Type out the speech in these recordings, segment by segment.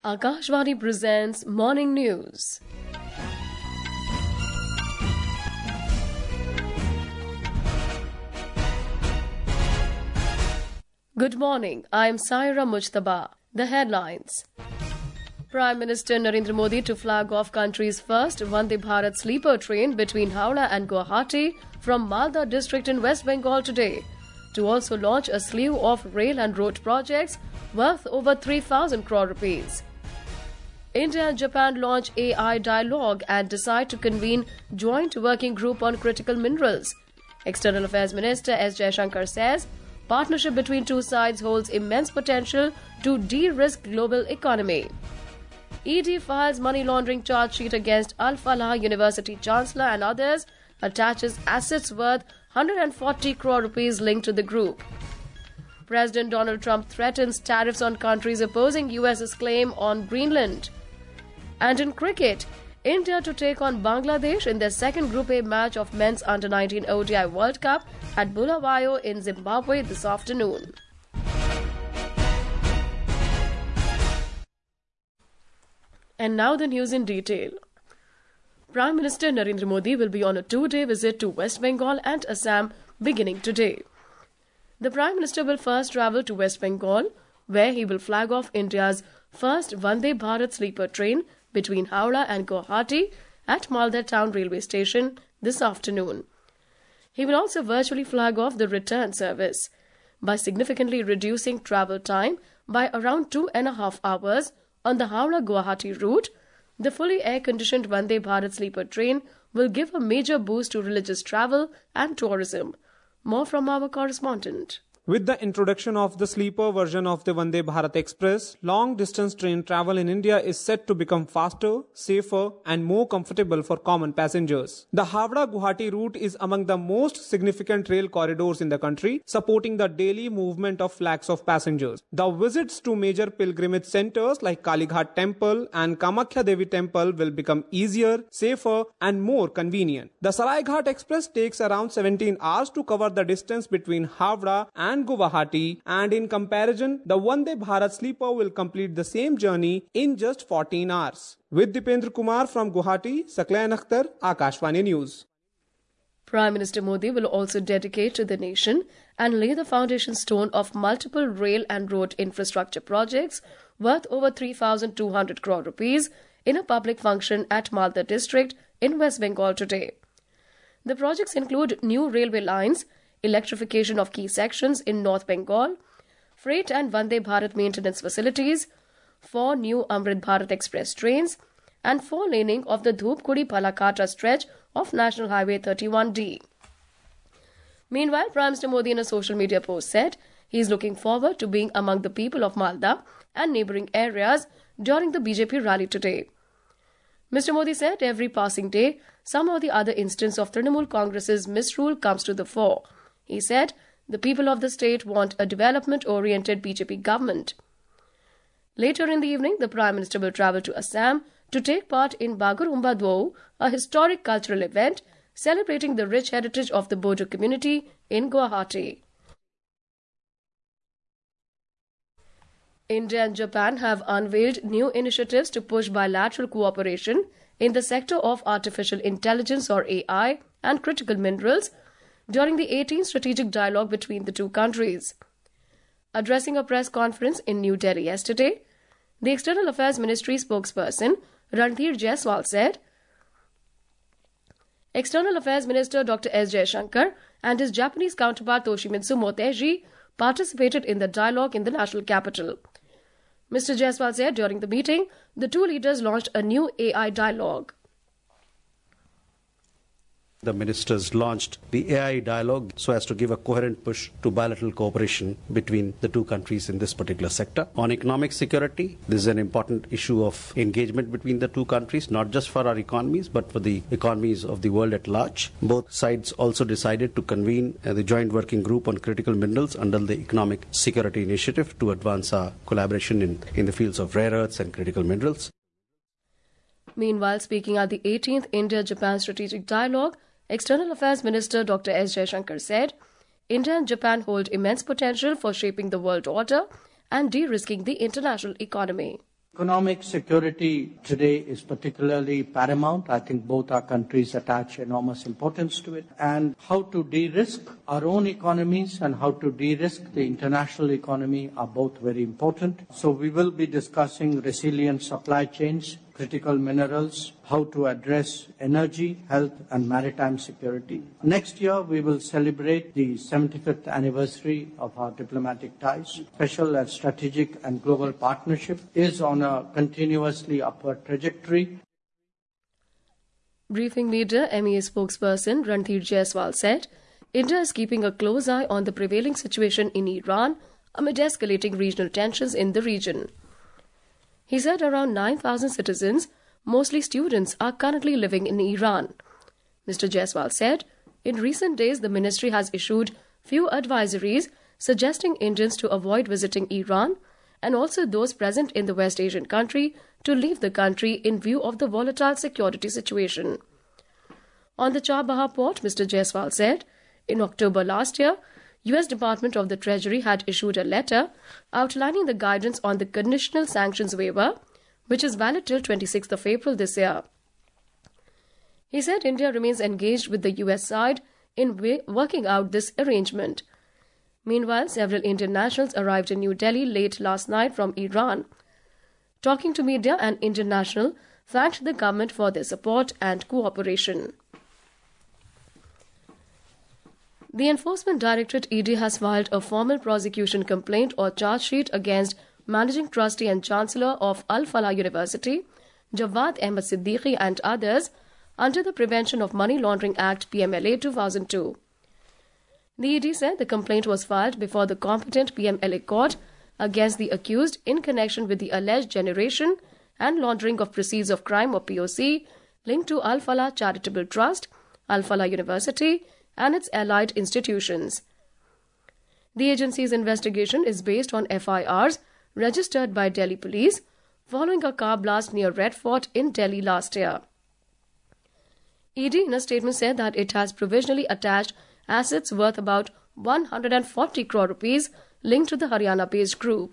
Akashvani presents Morning News. Good morning, I am Saira Mujtaba. The headlines. Prime Minister Narendra Modi to flag off country's first Vande Bharat sleeper train between Howrah and Guwahati from Malda district in West Bengal today, to also launch a slew of rail and road projects worth over 3,000 crore rupees. India and Japan launch AI dialogue and decide to convene joint working group on critical minerals. External Affairs Minister S. Jaishankar says partnership between two sides holds immense potential to de-risk global economy. ED files money laundering charge sheet against Al Falah University Chancellor and others, attaches assets worth 140 crore rupees linked to the group. President Donald Trump threatens tariffs on countries opposing US's claim on Greenland. And in cricket, India to take on Bangladesh in their second Group A match of men's Under-19 ODI World Cup at Bulawayo in Zimbabwe this afternoon. And now the news in detail. Prime Minister Narendra Modi will be on a two-day visit to West Bengal and Assam beginning today. The Prime Minister will first travel to West Bengal, where he will flag off India's first Vande Bharat sleeper train between Howrah and Guwahati at Malda Town Railway Station this afternoon. He will also virtually flag off the return service by significantly reducing travel time by around 2.5 hours on the Howrah-Guwahati route. The fully air-conditioned Vande Bharat sleeper train will give a major boost to religious travel and tourism. More from our correspondent. With the introduction of the sleeper version of the Vande Bharat Express, long-distance train travel in India is set to become faster, safer and more comfortable for common passengers. The Howrah-Guwahati route is among the most significant rail corridors in the country, supporting the daily movement of lakhs of passengers. The visits to major pilgrimage centers like Kalighat Temple and Kamakhya Devi Temple will become easier, safer and more convenient. The Saraighat Express takes around 17 hours to cover the distance between Howrah and Guwahati, and in comparison, the Vande Bharat sleeper will complete the same journey in just 14 hours. With Dipendra Kumar from Guwahati, Saklayan Akhtar, Akashvani News. Prime Minister Modi will also dedicate to the nation and lay the foundation stone of multiple rail and road infrastructure projects worth over 3,200 crore rupees in a public function at Malda district in West Bengal today. The projects include new railway lines, electrification of key sections in North Bengal, freight and Vande Bharat maintenance facilities, 4 new Amrit Bharat Express trains, and 4-laning of the Dhupguri-Palakata stretch of National Highway 31D. Meanwhile, Prime Minister Modi in a social media post said he is looking forward to being among the people of Malda and neighbouring areas during the BJP rally today. Mr. Modi said every passing day, some or the other instance of Trinamool Congress's misrule comes to the fore. He said the people of the state want a development-oriented BJP government. Later in the evening, the Prime Minister will travel to Assam to take part in Bagurumba Dwou, a historic cultural event celebrating the rich heritage of the Bodo community in Guwahati. India and Japan have unveiled new initiatives to push bilateral cooperation in the sector of artificial intelligence or AI and critical minerals during the 18th strategic dialogue between the two countries. Addressing a press conference in New Delhi yesterday, the External Affairs Ministry spokesperson Randhir Jaiswal said, External Affairs Minister Dr. S. Jaishankar and his Japanese counterpart Toshimitsu Motegi participated in the dialogue in the national capital. Mr. Jaiswal said during the meeting, the two leaders launched a new AI dialogue. The ministers launched the AI dialogue so as to give a coherent push to bilateral cooperation between the two countries in this particular sector. On economic security, this is an important issue of engagement between the two countries, not just for our economies, but for the economies of the world at large. Both sides also decided to convene the joint working group on critical minerals under the Economic Security Initiative to advance our collaboration in the fields of rare earths and critical minerals. Meanwhile, speaking at the 18th India-Japan Strategic Dialogue, External Affairs Minister Dr. S. Jaishankar said, India and Japan hold immense potential for shaping the world order and de-risking the international economy. Economic security today is particularly paramount. I think both our countries attach enormous importance to it. And how to de-risk our own economies and how to de-risk the international economy are both very important. So we will be discussing resilient supply chains, critical minerals, how to address energy, health and maritime security. Next year, we will celebrate the 75th anniversary of our diplomatic ties. Special and strategic and global partnership is on a continuously upward trajectory. Briefing media, MEA spokesperson Ranthir Jaiswal said, India is keeping a close eye on the prevailing situation in Iran amid escalating regional tensions in the region. He said around 9,000 citizens, mostly students, are currently living in Iran. Mr. Jaiswal said, in recent days the ministry has issued few advisories suggesting Indians to avoid visiting Iran and also those present in the West Asian country to leave the country in view of the volatile security situation. On the Chabahar port, Mr. Jaiswal said, in October last year, U.S. Department of the Treasury had issued a letter outlining the guidance on the conditional sanctions waiver, which is valid till 26th of April this year. He said India remains engaged with the U.S. side in working out this arrangement. Meanwhile, several Indian nationals arrived in New Delhi late last night from Iran. Talking to media, an Indian national thanked the government for their support and cooperation. The Enforcement Directorate ED has filed a formal prosecution complaint or charge sheet against Managing Trustee and Chancellor of Al Falah University, Jawad Ahmed Siddiqui and others under the Prevention of Money Laundering Act PMLA 2002. The ED said the complaint was filed before the competent PMLA court against the accused in connection with the alleged generation and laundering of proceeds of crime or POC linked to Al Falah Charitable Trust, Al Falah University, and its allied institutions. The agency's investigation is based on FIRs registered by Delhi Police following a car blast near Red Fort in Delhi last year. ED in a statement said that it has provisionally attached assets worth about 140 crore rupees linked to the Haryana-based group.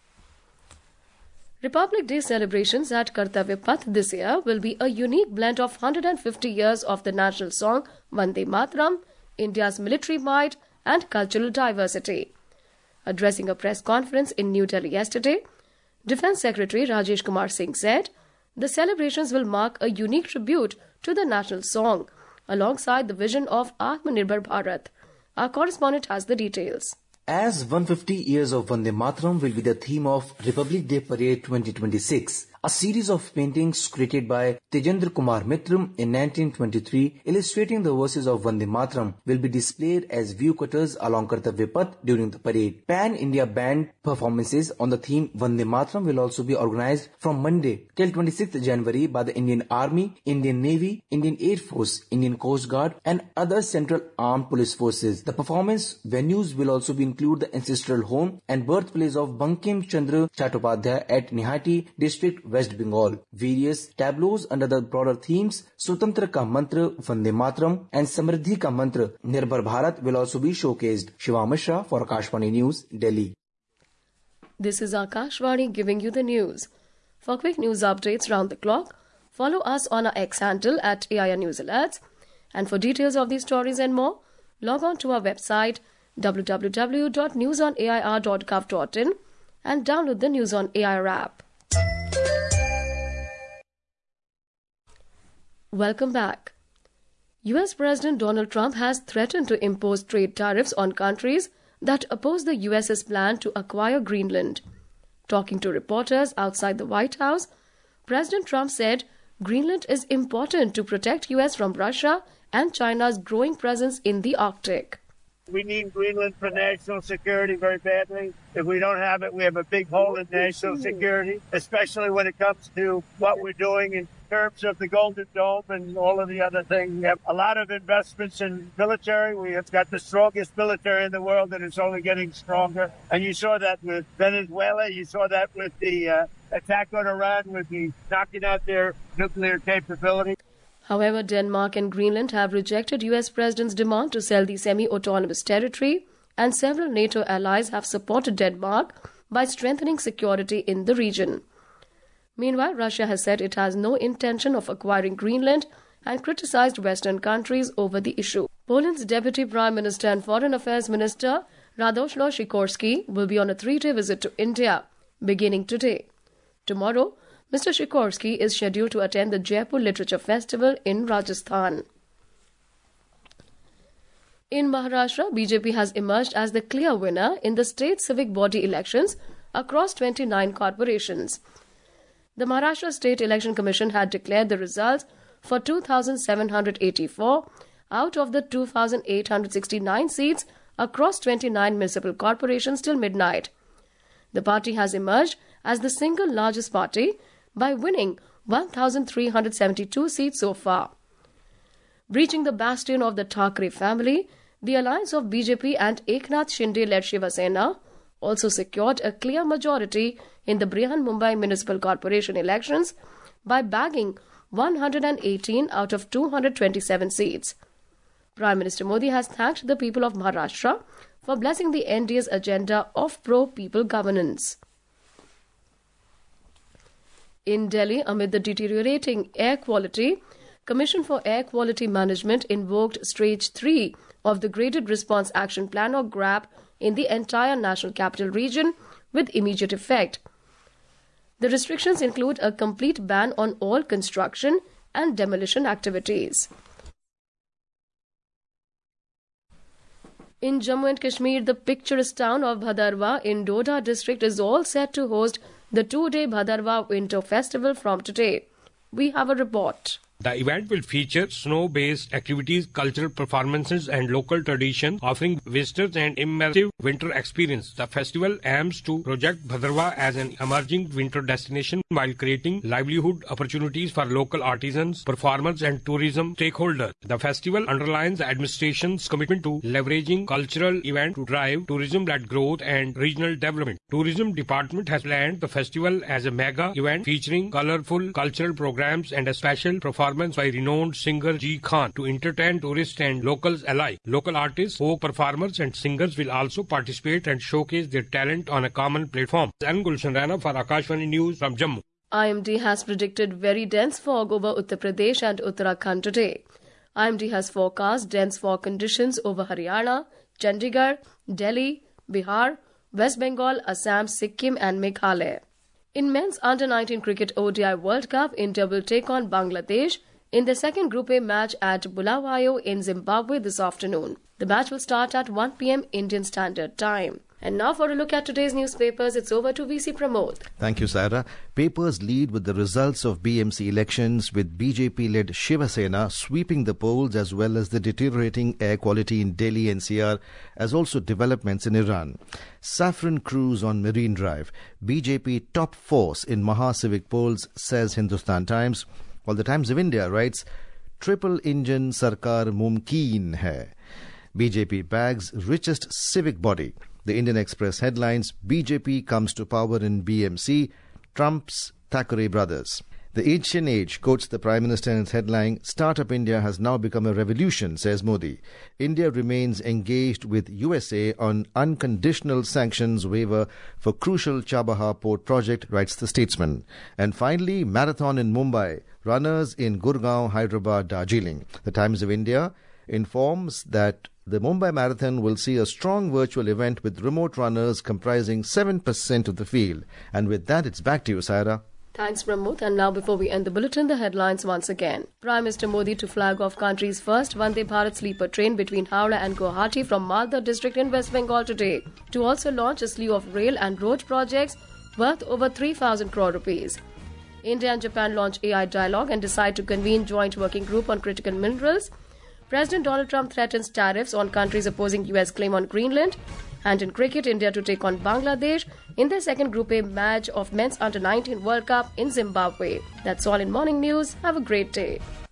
Republic Day celebrations at Kartavya Path this year will be a unique blend of 150 years of the national song Vande Mataram, India's military might and cultural diversity. Addressing a press conference in New Delhi yesterday, Defence Secretary Rajesh Kumar Singh said, the celebrations will mark a unique tribute to the national song alongside the vision of Atmanirbhar Bharat. Our correspondent has the details. As 150 years of Vande Mataram will be the theme of Republic Day Parade 2026, a series of paintings created by Tejendra Kumar Mitram in 1923 illustrating the verses of Vande Mataram will be displayed as view cutters along Kartavya Path during the parade. Pan-India band performances on the theme Vande Mataram will also be organized from Monday till 26th January by the Indian Army, Indian Navy, Indian Air Force, Indian Coast Guard and other central armed police forces. The performance venues will also include the ancestral home and birthplace of Bankim Chandra Chattopadhyay at Nihati district, West Bengal. Various tableaus under the broader themes Swatantra Ka Mantra Vande Mataram and Samriddhi Ka Mantra Nirbhar Bharat will also be showcased. Shiva Mishra for Akashvani News, Delhi. This is Akashvani giving you the news. For quick news updates round the clock, follow us on our X handle at AIR News Alerts. And for details of these stories and more, log on to our website www.newsonair.gov.in and download the News on AIR app. Welcome back. US President Donald Trump has threatened to impose trade tariffs on countries that oppose the US's plan to acquire Greenland. Talking to reporters outside the White House, President Trump said Greenland is important to protect US from Russia and China's growing presence in the Arctic. We need Greenland for national security very badly. If we don't have it, we have a big hole in national security, especially when it comes to what we're doing in terms of the Golden Dome and all of the other things. We have a lot of investments in military. We have got the strongest military in the world, and it's only getting stronger. And you saw that with Venezuela. You saw that with the attack on Iran, with the knocking out their nuclear capability. However, Denmark and Greenland have rejected US President's demand to sell the semi-autonomous territory, and several NATO allies have supported Denmark by strengthening security in the region. Meanwhile, Russia has said it has no intention of acquiring Greenland and criticized Western countries over the issue. Poland's Deputy Prime Minister and Foreign Affairs Minister Radosław Sikorski will be on a 3-day visit to India, beginning today. Tomorrow, Mr. Sikorski is scheduled to attend the Jaipur Literature Festival in Rajasthan. In Maharashtra, BJP has emerged as the clear winner in the state civic body elections across 29 corporations. The Maharashtra State Election Commission had declared the results for 2,784 out of the 2,869 seats across 29 municipal corporations till midnight. The party has emerged as the single largest party by winning 1,372 seats so far. Breaching the bastion of the Thackeray family, the alliance of BJP and Eknath Shinde-led Shiva Sena also secured a clear majority in the Brihan-Mumbai Municipal Corporation elections by bagging 118 out of 227 seats. Prime Minister Modi has thanked the people of Maharashtra for blessing the NDA's agenda of pro-people governance. In Delhi, amid the deteriorating air quality, Commission for Air Quality Management invoked Stage 3 of the Graded Response Action Plan or GRAP in the entire National Capital Region with immediate effect. The restrictions include a complete ban on all construction and demolition activities. In Jammu and Kashmir, the picturesque town of Bhadarwah in Doda district is all set to host the 2-day Bhadarwah Winter Festival from today. We have a report. The event will feature snow-based activities, cultural performances and local tradition, offering visitors an immersive winter experience. The festival aims to project Bhadarwah as an emerging winter destination while creating livelihood opportunities for local artisans, performers and tourism stakeholders. The festival underlines the administration's commitment to leveraging cultural events to drive tourism-led growth and regional development. Tourism Department has planned the festival as a mega event featuring colorful cultural programs and a special performance by renowned singer G. Khan to entertain tourists and locals alike. Local artists, folk performers and singers will also participate and showcase their talent on a common platform. I'm Gulshan Rana for Akashvani News from Jammu. IMD has predicted very dense fog over Uttar Pradesh and Uttarakhand today. IMD has forecast dense fog conditions over Haryana, Chandigarh, Delhi, Bihar, West Bengal, Assam, Sikkim and Meghalaya. In men's under-19 cricket ODI World Cup, India will take on Bangladesh in the second Group A match at Bulawayo in Zimbabwe this afternoon. The match will start at 1 p.m. Indian Standard Time. And now for a look at today's newspapers, it's over to VC Pramod. Thank you, Saira. Papers lead with the results of BMC elections, with BJP-led Shiva Sena sweeping the polls, as well as the deteriorating air quality in Delhi NCR, as also developments in Iran. Saffron cruise on Marine Drive. BJP top force in Maha Civic polls, says Hindustan Times. While the Times of India writes, triple engine Sarkar mumkeen hai. BJP bags richest civic body. The Indian Express headlines, BJP comes to power in BMC, Trump's Thackeray brothers. The Asian Age quotes the Prime Minister in its headline, Startup India has now become a revolution, says Modi. India remains engaged with USA on unconditional sanctions waiver for crucial Chabahar port project, writes the Statesman. And finally, marathon in Mumbai, runners in Gurgaon, Hyderabad, Darjeeling. The Times of India informs that the Mumbai Marathon will see a strong virtual event with remote runners comprising 7% of the field. And with that, it's back to you, Saira. Thanks, Pramod. And now, before we end the bulletin, the headlines once again. Prime Minister Modi to flag off country's first Vande Bharat sleeper train between Howrah and Guwahati from Malda district in West Bengal today, to also launch a slew of rail and road projects worth over 3,000 crore rupees. India and Japan launch AI dialogue and decide to convene joint working group on critical minerals. President Donald Trump threatens tariffs on countries opposing US claim on Greenland. And in cricket, India to take on Bangladesh in their second Group A match of Men's Under-19 World Cup in Zimbabwe. That's all in Morning News. Have a great day.